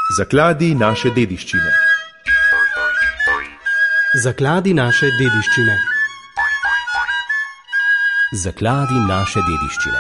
Zakladi naše dediščine. Zakladi naše dediščine. Zakladi naše dediščine.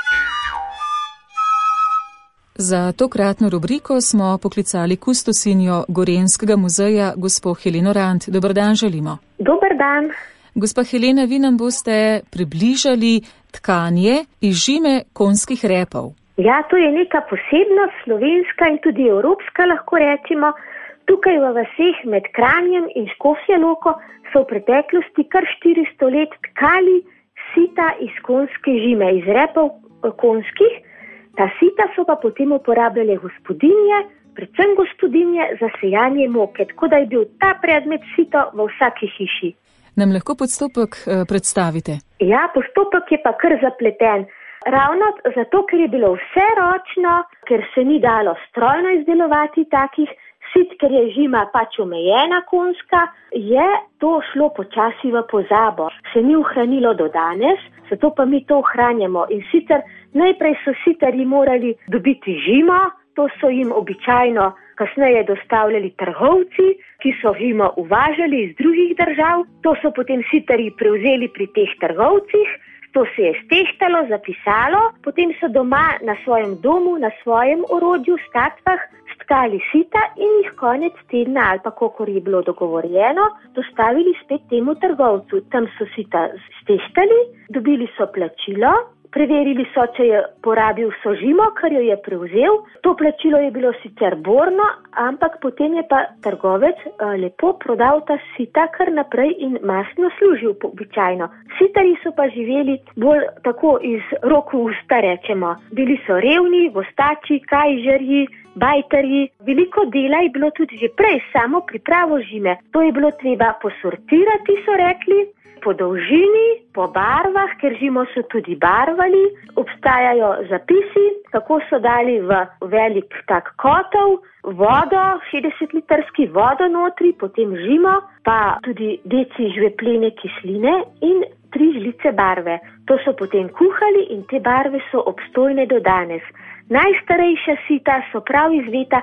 Za tokratno rubriko smo poklicali kustosinjo Gorenjskega muzeja, gospo Heleno Rant. Dober dan želimo. Dober dan. Gospa Helena, vi nam boste približali tkanje iz žime konjskih repov. Ja, to je neka posebna slovenska in tudi evropska, lahko rečemo. Tukaj v vaseh med Kranjem in Škofjo Loko so v preteklosti kar 400 let tkali sita iz konjske žime, iz repov konjskih. Ta sita so pa potem uporabljale gospodinje, predvsem gospodinje za sejanje moke, tako da je bil ta predmet sito v vsaki hiši. Nam lahko postopek predstavite? Ja, postopek je pa kar zapleten. Ravno zato, ker je bilo vse ročno, ker se ni dalo strojno izdelovati takih sit, ker je žima pač omejena konjska, je to šlo počasi v pozabo. Se ni ohranilo do danes, zato pa mi to ohranjamo. In sicer najprej so sitarji morali dobiti žimo, to so jim običajno kasneje dostavljali trgovci, ki so žimo uvažali iz drugih držav. To so potem sitarji prevzeli pri teh trgovcih. To se je stehtalo, zapisalo, potem so doma na svojem domu, na svojem orodju, statvah, stkali sita in jih konec tedna ali pa kolikor je bilo dogovorjeno, dostavili spet temu trgovcu. Tam so sita stehtali, dobili so plačilo, preverili so, če je porabil vso žimo, kar jo je prevzel. To plačilo je bilo sicer borno, ampak potem je pa trgovec lepo prodal ta sita kar naprej in mastno služil običajno. Sitarji so pa živeli bolj tako iz rok v usta, rečemo. Bili so revni, vostači, kajžerji, bajtarji. Veliko dela je bilo tudi že prej, samo pripravo žime. To je bilo treba posortirati, so rekli, po dolžini, po barvah, ker žimo so tudi barvali. Obstajajo zapisi, kako so dali v velik tak kotel vodo, 60-litrski vodo notri, potem žimo, pa tudi deci žveplene kisline in 3 žlice barve. To so potem kuhali in te barve so obstojne do danes. Najstarejša sita so prav iz leta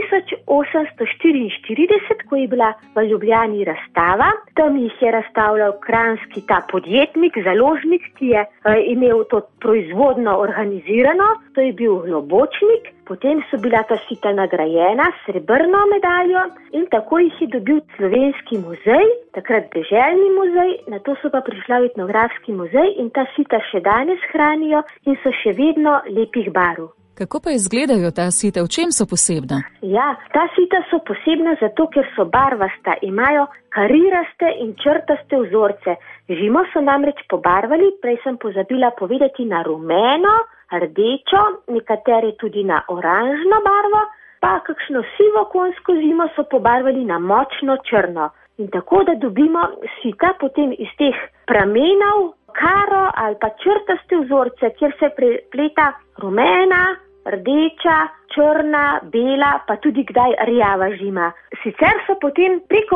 1844, ko je bila v Ljubljani razstava. Tam jih je razstavljal kranjski ta podjetnik, založnik, ki je imel to proizvodno organizirano. To je bil Globočnik. Potem so bila ta sita nagrajena s srebrno medaljo in tako jih je dobil Slovenski muzej, takrat deželni muzej, nato so pa prišla v Etnografski muzej in ta sita še danes hranijo in so še vedno lepih barv. Kako pa izgledajo ta sita? V čem so posebna? Ja, ta sita so posebna zato, ker so barvasta, imajo kariraste in črtaste vzorce. Žimo so namreč pobarvali, prej sem pozabila povedati, na rumeno, rdečo, nekatere tudi na oranžno barvo, pa kakšno sivo konjsko žimo so pobarvali na močno črno. In tako, da dobimo sita potem iz teh pramenov, karo ali pa črtaste vzorce, kjer se prepleta rumena, rdeča, črna, bela, pa tudi kdaj rjava žima. Sicer so potem preko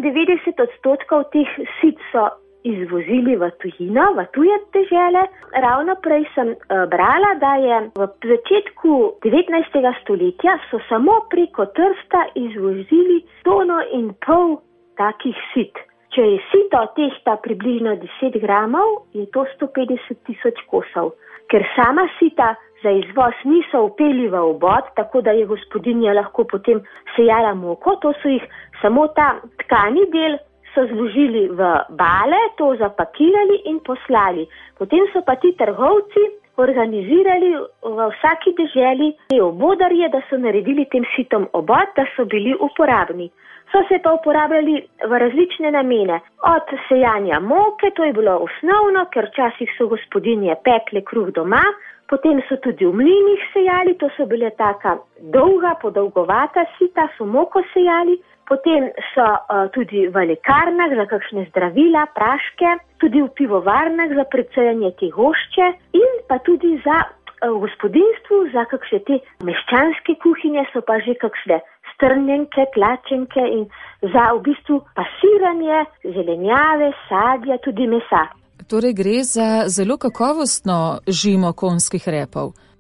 95% teh sit so izvozili v tujino, v tuje dežele. Ravno prej sem brala, da je v začetku 19. stoletja so samo preko Trsta izvozili 1,5 tone takih sit. Če je sito tehta približno 10 gramov, je to 150,000 kosov. Ker sama sita za izvoz niso vpeli v obod, tako da je gospodinja lahko potem sejala moko, to so jih samo ta tkani del so zložili v bale, to zapakirali in poslali. Potem so pa ti trgovci organizirali v vsaki deželi te obodarje, da so naredili tem sitom obod, da so bili uporabni. So se pa uporabljali v različne namene. Od sejanja moke, to je bilo osnovno, ker včasih so gospodinje pekle kruh doma, potem so tudi v mlinih sejali, to so bile taka dolga, podolgovata sita, so moko sejali, potem so tudi v lekarnah za kakšne zdravila, praške, tudi v pivovarnah za precejanje te gošče in pa tudi za v gospodinstvu, za kakšne te meščanske kuhinje so pa že kakšne strnjenke, tlačenke in za v bistvu pasiranje zelenjave, sadja, tudi mesa. Torej gre za zelo kakovostno žimo konjskih repov.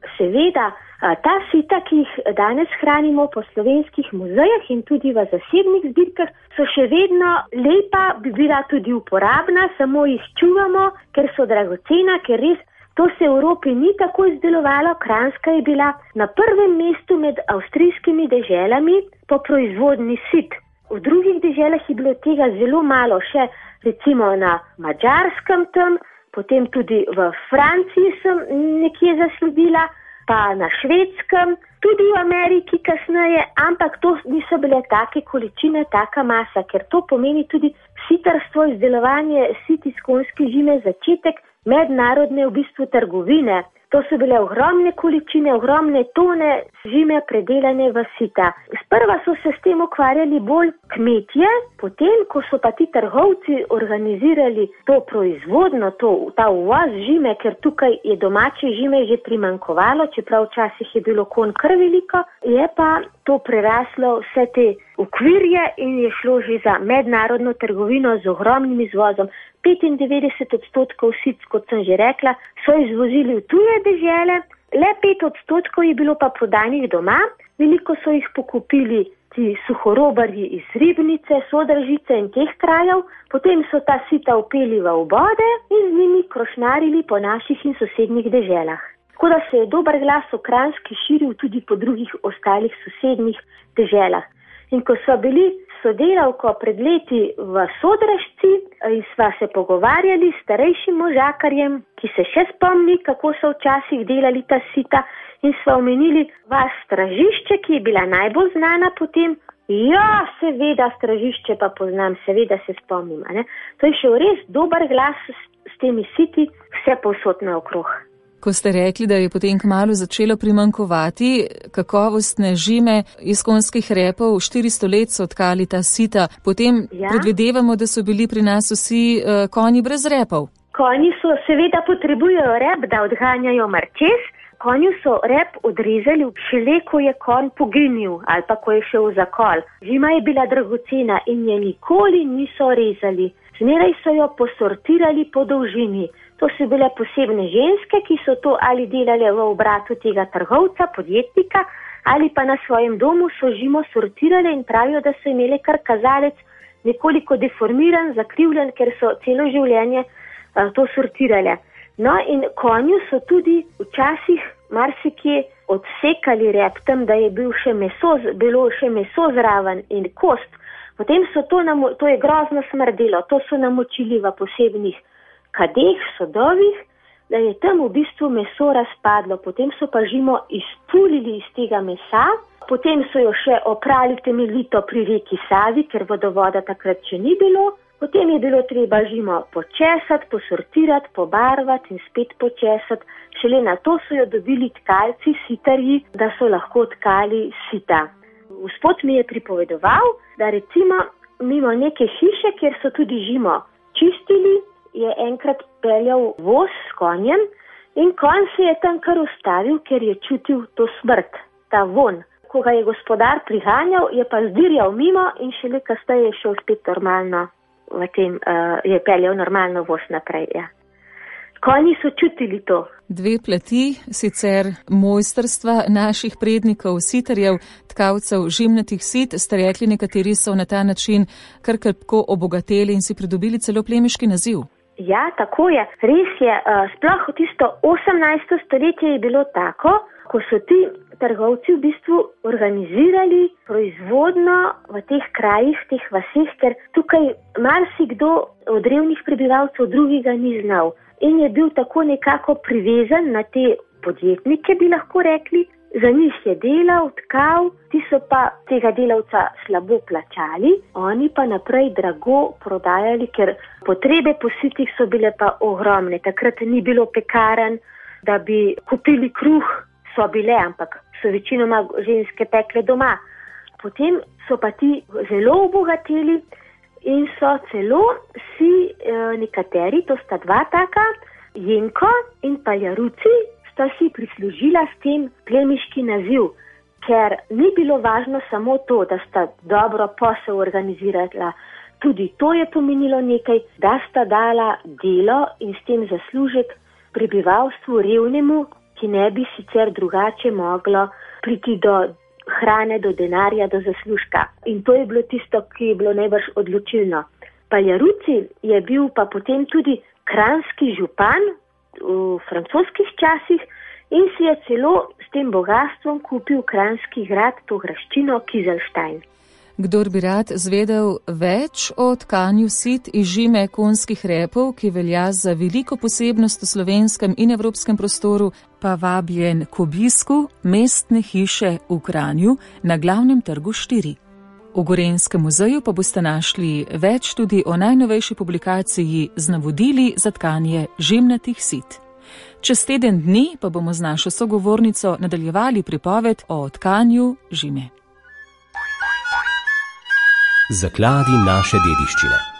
seveda ta sita, ki jih danes hranimo po slovenskih muzejih in tudi v zasebnih zbirkah, so še vedno lepa, bi bila tudi uporabna, samo jih čuvamo, ker so dragocena, ker res to se v Evropi ni tako izdelovalo. Kranjska je bila na prvem mestu med avstrijskimi deželami po proizvodnji sit. V drugih deželah je bilo tega zelo malo, še recimo na Madžarskem tam, potem tudi v Franciji sem nekje zasledila, pa na Švedskem, tudi v Ameriki kasneje, ampak to niso bile take količine, taka masa, ker to pomeni tudi sitarstvo, izdelovanje sit iz konjske žime, začetek mednarodne v bistvu trgovine. To so bile ogromne količine, ogromne tone žime predelane v sita. Sprva so se s tem ukvarjali bolj kmetje, potem, ko so pa ti trgovci organizirali to proizvodno, ta uvoz žime, ker tukaj je domače žime že primanjkovalo, čeprav včasih je bilo konj kar veliko, je pa to preraslo vse te okvirje in je šlo že za mednarodno trgovino z ogromnim izvozom. 95% sit, kot sem že rekla, so izvozili v tuje dežele, le 5% je bilo pa prodanih doma, veliko so jih pokupili ti suhorobarji iz Ribnice, Sodražice in teh krajev, potem so ta sita upeli v obode in z njimi krošnarili po naših in sosednjih deželah. Tako da se je dober glas o Kranjski širil tudi po drugih ostalih sosednjih deželah. In ko so bili sodelavko pred leti v Sodražci in sva se pogovarjali s starejšim možakarjem, ki se še spomni, kako so včasih delali ta sita, in sva omenili vas Stražišče, ki je bila najbolj znana potem. Ja, seveda Stražišče pa poznam, seveda se spomnim. Ne? To je šel res dober glas s temi siti vse povsod naokrog. Ko ste rekli, da je potem kmalu začelo primanjkovati kakovostne žime iz konjskih repov, 400 let so tkali ta sita, potem predvidevamo, da so bili pri nas vsi konji brez repov. Konji so seveda potrebujejo rep, da odganjajo mrčes. Konju so rep odrezali šele, ko je konj poginil ali pa ko je šel za kol. Žima je bila dragocena in je nikoli niso rezali. Zmeraj so jo posortirali po dolžini. To so bile posebne ženske, ki so to ali delale v obratu tega trgovca, podjetnika, ali pa na svojem domu so žimo sortirale in pravijo, da so imeli kar kazalec nekoliko deformiran, zakrivljen, ker so celo življenje to sortirale. No in konju so tudi včasih marsikje odsekali rep tam, da je bilo še meso zraven in kost. Potem so to je grozno smrdelo, to so namočili v posebnih kadeh, sodovih, da je tam v bistvu meso razpadlo. Potem so pa žimo izpulili iz tega mesa, potem so jo še oprali temeljito pri reki Savi, ker vodovoda takrat še ni bilo. Potem je bilo treba žimo počesati, posortirati, pobarvati in spet počesati. Šele na to so jo dobili tkalci, sitarji, da so lahko tkali sita. Gospod mi je pripovedoval, da recimo mimo neke hiše, kjer so tudi žimo čistili, je enkrat peljal voz s konjem in konj se je tam kar ustavil, ker je čutil to smrt, ta von. Ko ga je gospodar priganjal, je pa zdirjal mimo in šele kasneje je šel spet normalno, je peljal normalno voz naprej. Ja. Konji so čutili to. Dve plati, sicer mojstrstva naših prednikov, sitarjev, tkavcev žimnatih sit, ste rekli, nekateri so na ta način kar krpko obogateli in si pridobili celo plemiški naziv. Ja, tako je. Res je, sploh tisto 18. stoletje je bilo tako, ko so ti trgovci v bistvu organizirali proizvodno v teh krajih, v teh vaseh, ker tukaj marsikdo od revnih prebivalcev drugega ni znal. In je bil tako nekako privezan na te podjetnike, bi lahko rekli. Za njih je delal, tkal, ti so pa tega delavca slabo plačali, oni pa naprej drago prodajali, ker potrebe po sitih so bile pa ogromne. Takrat ni bilo pekarn, da bi kupili kruh, so bile, ampak so večinoma ženske pekle doma. Potem so pa ti zelo obogateli in so celo nekateri, to sta dva taka, Jenko in Paljaruci, sta si prislužila s tem plemiški naziv, ker ni bilo važno samo to, da sta dobro posel organizirala. Tudi to je pomenilo nekaj, da sta dala delo in s tem zaslužek prebivalstvu revnemu, ki ne bi sicer drugače moglo priti do hrane, do denarja, do zaslužka. In to je bilo tisto, ki je bilo najbrž odločilno. Paljaruci je bil pa potem tudi kranjski župan v francoskih časih in si je celo s tem bogatstvom kupil kranjski grad, to graščino Kizlštajn. Kdor bi rad zvedel več o tkanju sit iz žime konjskih repov, ki velja za veliko posebnost v slovenskem in evropskem prostoru, pa vabljen k obisku Mestne hiše v Kranju na Glavnem trgu 4. V Gorenjskem muzeju pa boste našli več tudi o najnovejši publikaciji z navodili za tkanje žemnatih sit. Čez teden dni pa bomo z našo sogovornico nadaljevali pripoved o tkanju žime. Zakladi naše dediščine.